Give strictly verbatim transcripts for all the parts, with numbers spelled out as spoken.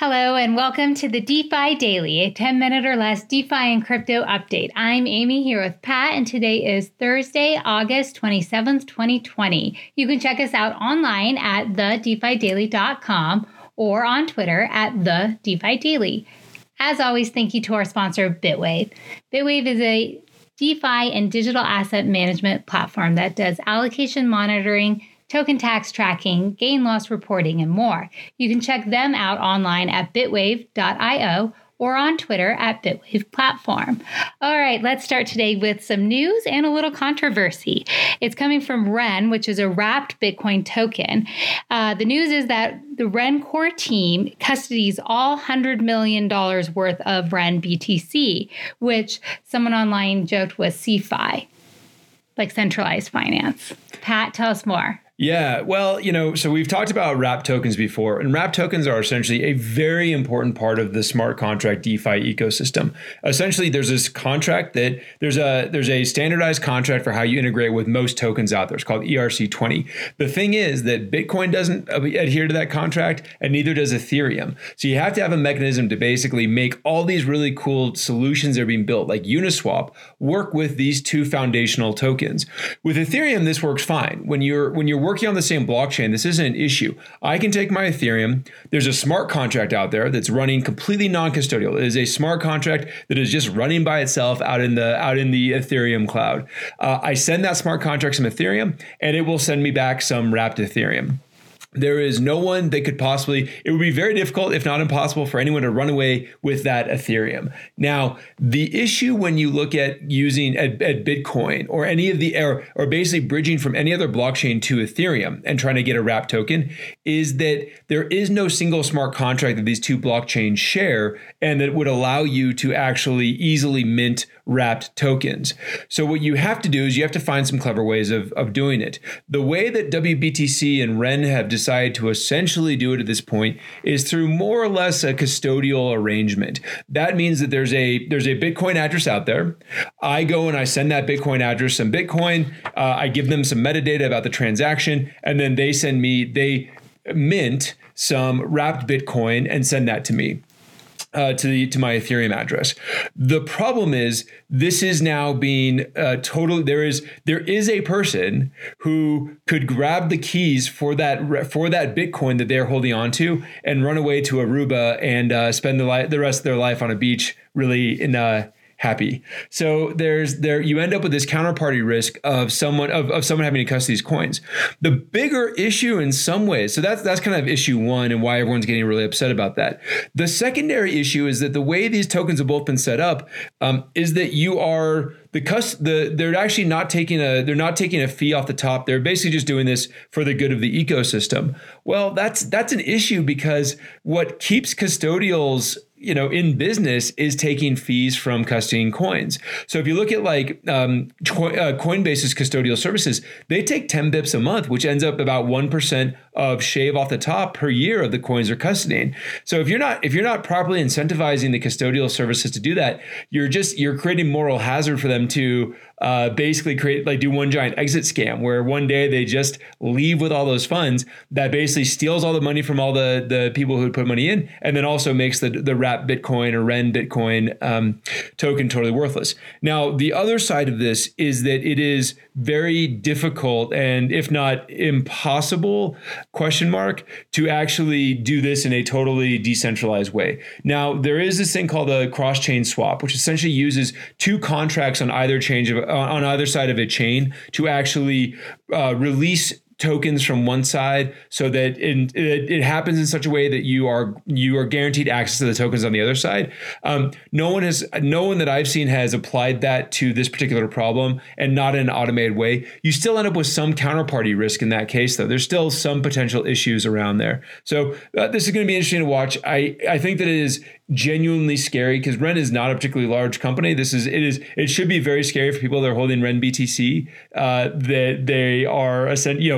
Hello and welcome to the DeFi Daily, a ten minute or less DeFi and crypto update. I'm Amy here with Pat, and today is Thursday, August twenty-seventh, twenty twenty. You can check us out online at the defi daily dot com or on Twitter at the DeFi Daily. As always, thank you to our sponsor, Bitwave. Bitwave is a DeFi and digital asset management platform that does allocation monitoring, token tax tracking, gain loss reporting, and more. You can check them out online at bitwave dot io or on Twitter at Bitwave Platform. All right, let's start today with some news and a little controversy. It's coming from Ren, which is a wrapped Bitcoin token. Uh, the news is that the Ren core team custodies all one hundred million dollars worth of Ren B T C, which someone online joked was C F I, like centralized finance. Pat, tell us more. Yeah, well, you know, so we've talked about wrap tokens before, and wrap tokens are essentially a very important part of the smart contract DeFi ecosystem. Essentially, there's this contract that there's a there's a standardized contract for how you integrate with most tokens out there. It's called E R C twenty. The thing is that Bitcoin doesn't adhere to that contract, and neither does Ethereum. So you have to have a mechanism to basically make all these really cool solutions that are being built, like Uniswap, work with these two foundational tokens. With Ethereum, this works fine. When you're when you're working on the same blockchain, this isn't an issue. I can take my Ethereum. There's a smart contract out there that's running completely non-custodial. It is a smart contract that is just running by itself out in the out in the Ethereum cloud. Uh, I send that smart contract some Ethereum, and it will send me back some wrapped Ethereum. There is no one that could possibly, it would be very difficult, if not impossible, for anyone to run away with that Ethereum. Now, the issue when you look at using at, at Bitcoin or any of the, or, or basically bridging from any other blockchain to Ethereum and trying to get a wrap token is that there is no single smart contract that these two blockchains share and that would allow you to actually easily mint wrapped tokens. So what you have to do is you have to find some clever ways of, of doing it. The way that W B T C and Ren have decided to essentially do it at this point is through more or less a custodial arrangement. That means that there's a there's a Bitcoin address out there. I go and I send that Bitcoin address some Bitcoin. Uh, I give them some metadata about the transaction, and then they send me, they mint some wrapped Bitcoin and send that to me. Uh, to the to my Ethereum address. The problem is this is now being uh, totally there is there is a person who could grab the keys for that for that Bitcoin that they're holding on to and run away to Aruba and uh, spend the li- the rest of their life on a beach really in uh, happy. So there's there you end up with this counterparty risk of someone of, of someone having to custody these coins. The bigger issue in some ways, so that's that's kind of issue one and why everyone's getting really upset about that. The secondary issue is that the way these tokens have both been set up um, is that you are the cus the they're actually not taking a they're not taking a fee off the top. They're basically just doing this for the good of the ecosystem. Well, that's that's an issue because what keeps custodials you know, in business is taking fees from custodying coins. So if you look at like um, uh, Coinbase's custodial services, they take ten bips a month, which ends up about one percent of shave off the top per year of the coins they're custodying. So if you're not if you're not properly incentivizing the custodial services to do that, you're just you're creating moral hazard for them to uh, basically create like do one giant exit scam where one day they just leave with all those funds that basically steals all the money from all the the people who put money in, and then also makes the the wrap Bitcoin or Ren Bitcoin um, token totally worthless. Now, the other side of this is that it is very difficult and if not impossible, question mark, to actually do this in a totally decentralized way. Now, there is this thing called a cross-chain swap, which essentially uses two contracts on either change of on either side of a chain to actually uh, release tokens from one side so that it, it, it happens in such a way that you are you are guaranteed access to the tokens on the other side. Um, no one has no one that I've seen has applied that to this particular problem and not in an automated way. You still end up with some counterparty risk in that case, though. There's still some potential issues around there. So uh, this is going to be interesting to watch. I, I think that it is genuinely scary because Ren is not a particularly large company. This is it is it should be very scary for people that are holding Ren B T C. Uh, that they are you know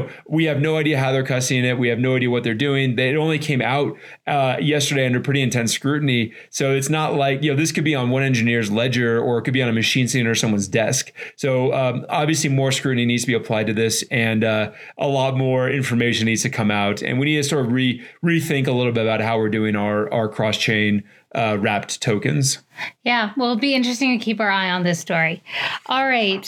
know, we have no idea how they're cussing it. We have no idea what they're doing. They, it only came out uh, yesterday under pretty intense scrutiny. So it's not like, you know, this could be on one engineer's ledger or it could be on a machine sitting or someone's desk. So um, obviously more scrutiny needs to be applied to this, and uh, a lot more information needs to come out. And we need to sort of re rethink a little bit about how we're doing our, our cross-chain uh, wrapped tokens. Yeah, well, it'll be interesting to keep our eye on this story. All right.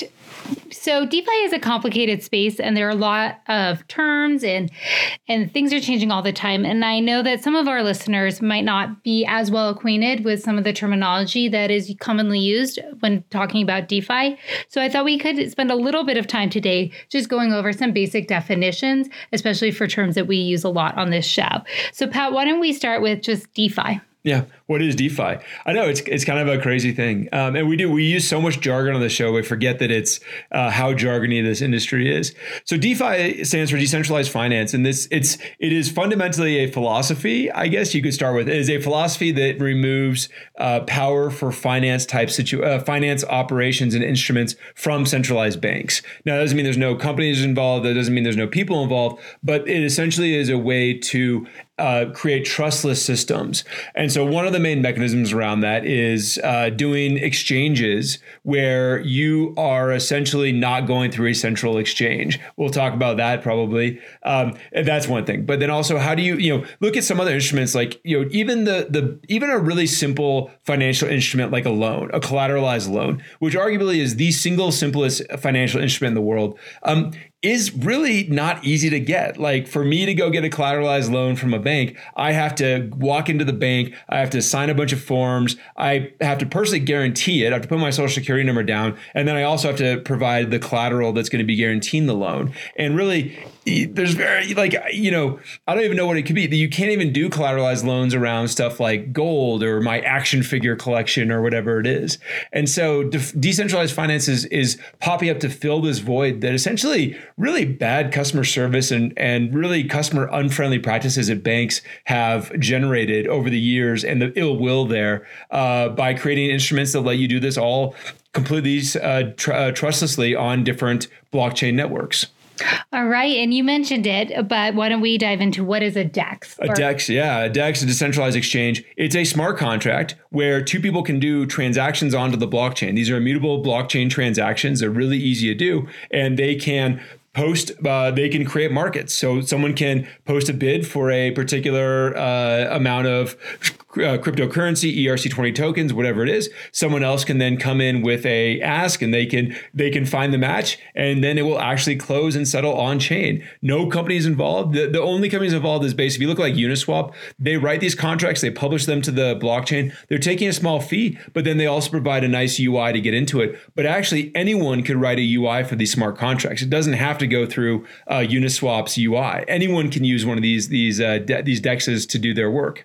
So DeFi is a complicated space, and there are a lot of terms and and things are changing all the time. And I know that some of our listeners might not be as well acquainted with some of the terminology that is commonly used when talking about DeFi. So I thought we could spend a little bit of time today just going over some basic definitions, especially for terms that we use a lot on this show. So Pat, why don't we start with just DeFi? Yeah. What is DeFi? I know it's it's kind of a crazy thing. Um, and we do, we use so much jargon on the show, we forget that it's uh, how jargony this industry is. So DeFi stands for decentralized finance. And this it's it is fundamentally a philosophy, I guess you could start with. It is a philosophy that removes uh, power for finance type situ uh, finance operations and instruments from centralized banks. Now, that doesn't mean there's no companies involved. That doesn't mean there's no people involved. But it essentially is a way to Uh, create trustless systems. And so one of the main mechanisms around that is uh, doing exchanges where you are essentially not going through a central exchange. We'll talk about that probably. Um, and that's one thing. But then also, how do you, you know, look at some other instruments like, you know, even the, the, even a really simple financial instrument like a loan, a collateralized loan, which arguably is the single simplest financial instrument in the world. Um, is really not easy to get. Like for me to go get a collateralized loan from a bank, I have to walk into the bank. I have to sign a bunch of forms. I have to personally guarantee it. I have to put my social security number down. And then I also have to provide the collateral that's going to be guaranteeing the loan. And really, there's very like, you know, I don't even know what it could be. You can't even do collateralized loans around stuff like gold or my action figure collection or whatever it is. And so de decentralized finance is, is popping up to fill this void that essentially really bad customer service and, and really customer unfriendly practices that banks have generated over the years, and the ill will there uh, by creating instruments that let you do this all completely uh, tr uh, trustlessly on different blockchain networks. All right. And you mentioned it, but why don't we dive into what is a DEX? A DEX, yeah. A DEX, a decentralized exchange. It's a smart contract where two people can do transactions onto the blockchain. These are immutable blockchain transactions. They're really easy to do, and they can post, uh, they can create markets. So someone can post a bid for a particular uh, amount of uh, cryptocurrency, E R C twenty tokens, whatever it is. Someone else can then come in with a ask, and they can they can find the match, and then it will actually close and settle on chain. No companies involved. The, the only companies involved is basically, if you look like Uniswap, they write these contracts, they publish them to the blockchain. They're taking a small fee, but then they also provide a nice U I to get into it. But actually, anyone could write a U I for these smart contracts. It doesn't have to go through uh, Uniswap's U I. Anyone can use one of these these uh, de these DEXs to do their work.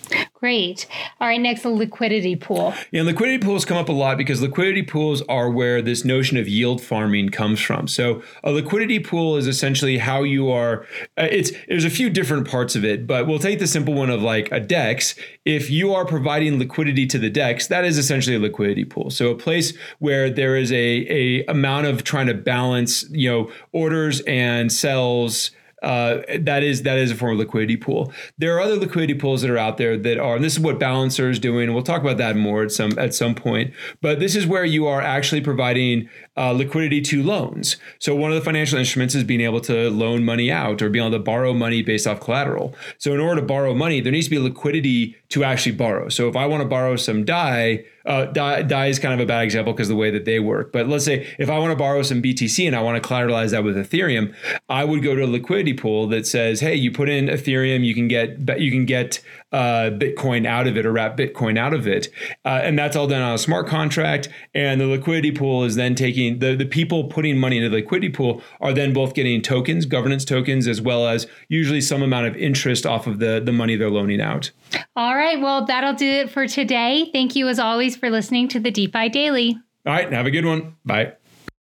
Great. All right, next, a liquidity pool. Yeah, liquidity pools come up a lot because liquidity pools are where this notion of yield farming comes from. So a liquidity pool is essentially how you are, uh, it's there's a few different parts of it, but we'll take the simple one of like a DEX. If you are providing liquidity to the DEX, that is essentially a liquidity pool. So a place where there is a, a amount of trying to balance, you know, orders and sells. Uh, that is that is a form of liquidity pool. There are other liquidity pools that are out there that are, and this is what Balancer is doing, and we'll talk about that more at some at some point. But this is where you are actually providing uh, liquidity to loans. So one of the financial instruments is being able to loan money out or being able to borrow money based off collateral. So in order to borrow money, there needs to be liquidity to actually borrow. So if I want to borrow some D A I, uh, D A I, D A I is kind of a bad example because of the way that they work. But let's say if I want to borrow some B T C and I want to collateralize that with Ethereum, I would go to a liquidity pool that says, hey, you put in Ethereum, you can get you can get uh, Bitcoin out of it or wrap Bitcoin out of it. Uh, and that's all done on a smart contract. And the liquidity pool is then taking, the, the people putting money into the liquidity pool are then both getting tokens, governance tokens, as well as usually some amount of interest off of the, the money they're loaning out. All right. Well, that'll do it for today. Thank you as always for listening to the DeFi Daily. All right. Have a good one. Bye.